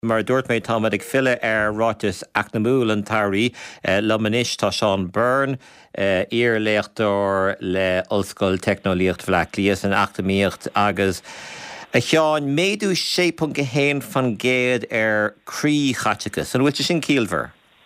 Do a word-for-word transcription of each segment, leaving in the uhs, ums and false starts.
mar dúirt méid táid ag fille ar rátas ach na múl an tairí le manis tá Seán Byrne ír léachtar le Ollscoil Technolíocht Bhleaclíos an achtamíocht agus a cheáin méadú sé punt héin fan géad ar crí chaiteachas an bhfuilte sin cíalmhar.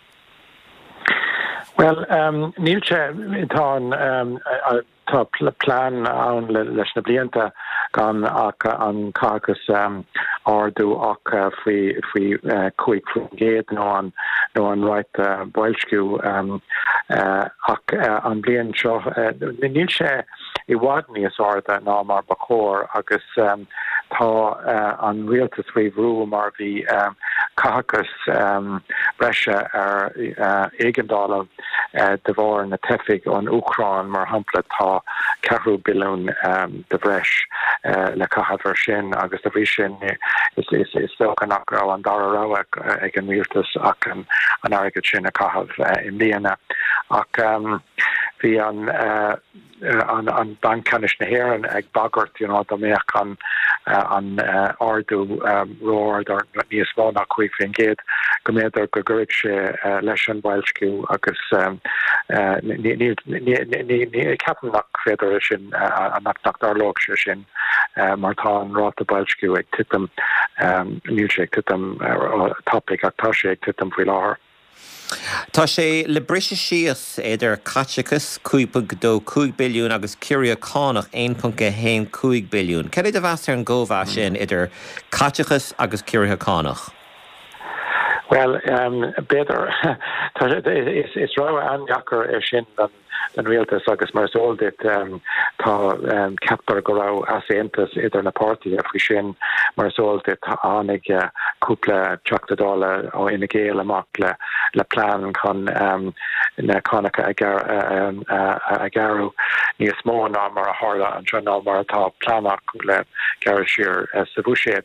Well, um, nílte tá um, tá plán an leis na blianta gan ach an cágus um, ardú ach faoi faoi chuig faoi géad nó an nó an right uh, boilsciú um, uh, ach uh, an blian seo uh, níl sé I bhhad níos arda ná mar ba chóir agus um, tá uh, an rialtas faoi bhrú mar bhí um, cágus um, breise ar uh, éigeandála uh, de bhór na tefiig an Ucrán mar hampla tá ceathrú bilún um, de bhreis uh, le caithfar sin agus a bhí sin is is is socanach ra an dara rauach uh, ag an rialtas ach an an airgid sin a caithf uh, in líana ach um, bhí an uh, uh, an an bancanis na héan ag bagart you know do méach an uh, an uh, ardú um, roir ar níos mó nach chuig fin géad go méidir go gurig sé uh, leis an bhailsciú agus um, uh, ní ceapan nach féidir sin uh, nach nach darlóg sé sin uh, mar tá an ráta bhailsciú ag titam um, níl sé ag titam uh, topic ach tá sé ag titam faoi láthair. Tá sé le brise síos idir caiteachas cúpag dó cúig billiún agus curiacánach one point one cúig billiún. Ceir iad a bheas ar an ggóbhá sin idir caiteachas agus curiacánach? Well, um, better is is ra an jacker er sin dan dan realtas agus mar soldit um, tá um, captar go ra asientas idir na party a fri sin mar soldit anig uh, cúpla chatadala ó ina géal amach le le plan kan um, na connacha agar um, uh, agaru níos mó ná mar a harla an tro ná mar atá planach le garisiir uh, sa bhusiad.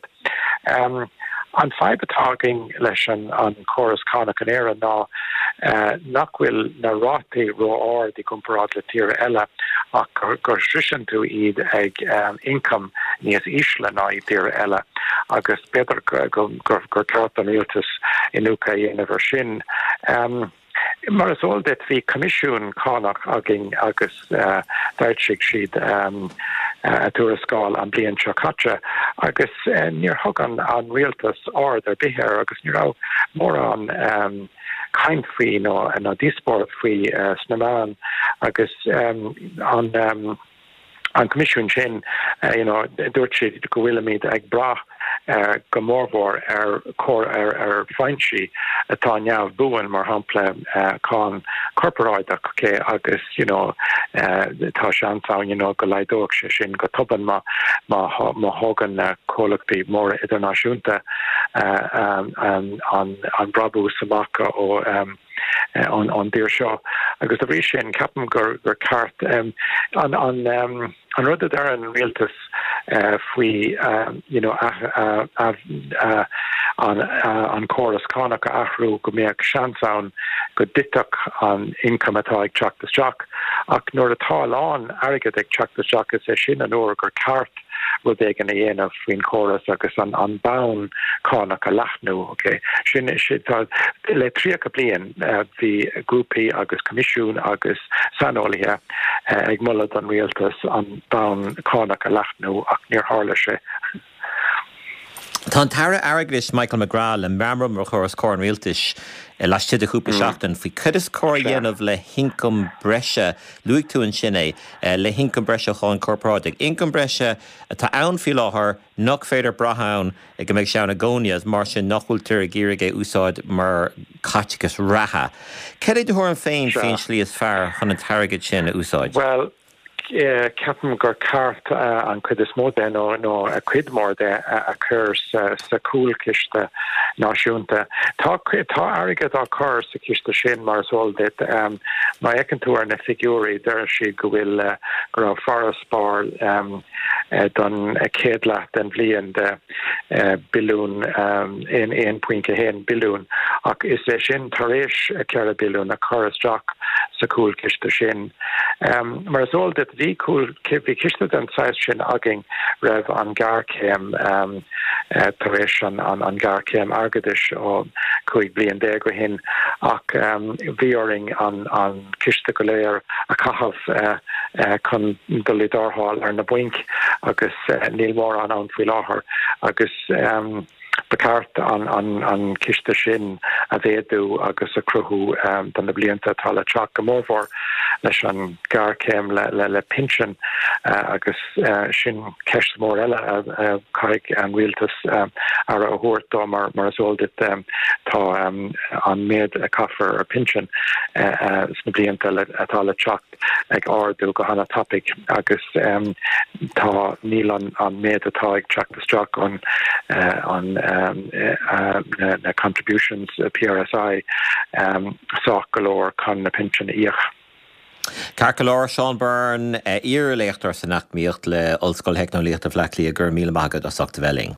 Um, An fibetáging leis an an choras connach an éire ná uh, nachhfuil na rátaí ró áir dí comparad le tíre eile ach gur strisin tú iad ag um, income níos ísle ná i tíre eile agus beidir gur gur ceart an íoltas inúcha dhéanamh sin. Um, Mar is all dit hí comisiún connach agin agus uh, d'oirsigh siad um, uh, túrascáil an blian seo caite agus uh, níor thugan an rialtas ard ar bithir agus ní rá mór an um, caint faoi nó nó díspóir faoi uh, snaán agus um, an um, an comisiún sin uh, you know, dúirt siad go bhfuil míad ag brath Uh, gomorvor er cor er er feinshi atá neamh buin mar hapla uh, con corporáideach ke agus you know uh, tá seantáin you know go leidóach sé sin go toban ma ma ma hogan uh, collectí mór idirnáisiúnta uh, um, um, an an brabú samaka ó um, Uh, on on dear seo agus a bhí sin capan gur gur cart um, an an um, an rud ar an rialtas uh, faoi um, you know uh, uh, uh, an uh, an choras connach ahrú go méag seansáin go ditach an income atá ag teachtas teach ach nuair atá lán airgid ag teachtas teach is é sin an uair gur cart rud ag an dhéanamh faoin choras agus an an bán connach a leathnú okay sin sin tá le tríocha bliain bhí grúpaí agus comisiún agus sanolaithe uh, ag mullad an rialtas an bán connach a leathnú ach níor tharla sé. Tá Tara Araglis Michael McGrath le meamram mar choras cór an rialtas leiste a chupa seachtain faoi chudas cóir dhéanamh le hincum breise luigh tú an sinné le hincum breise cháin corporáideach. Incum breise tá ann fi láthair nach féidir brathán ag go méid seanna gcónias mar sin nachhfuiltar a ggéirigh úsáid mar caiteachas ratha. Ceir é dúir an féin féin slí is fearr chun an targad sin a úsáid? Well, Uh, Captain gur cart uh, an chud is móda nó nó a cuidmór de a chur sa cúil ciste náisiúnta. Tá tá airgad á chur sa ciste sin mar soldit um, má ecin tú ar na figúrí der si go bhfuil uh, gur farraspár um, uh, don uh, céad leat den bblion de uh, bilún um, in one point one bilún ach is é sin tar éis a ceir a bilún a chur isteach sa cúil ciste sin Um, mar zol dit vi cool vi kiste den size sin aging rev an garkem um, uh, taration an an garkem agadish o kuig bli an dego hin ac um, vioring an an kiste goléir a kahaf uh, uh, kon dolidar hall ar na buink agus uh, nilmór an an fuiláhar agus um, bekart an an an kiste sin a véú agus a cruhu um, dan na blianta tal a chat gomórfor leis an garkem le le, le pinchen uh, agus uh, sin kecht mór eile uh, kaig an realtas um, ar a hort mar mar soldit um, tá um, an méid a kaffer a pinchen uh, uh, na blianta le tal a chat ag ardú go hanna topic agus um, tá níl an an méid atá ag chat struck on uh, on Um, uh, uh, uh, contributions uh, P R S I um, soch galore con na pension ich. Carcolor Sean Byrne, uh, ir lechter san nach míocht le olscoil heicnoliacht a fleclí a gur míle magad a socht velling.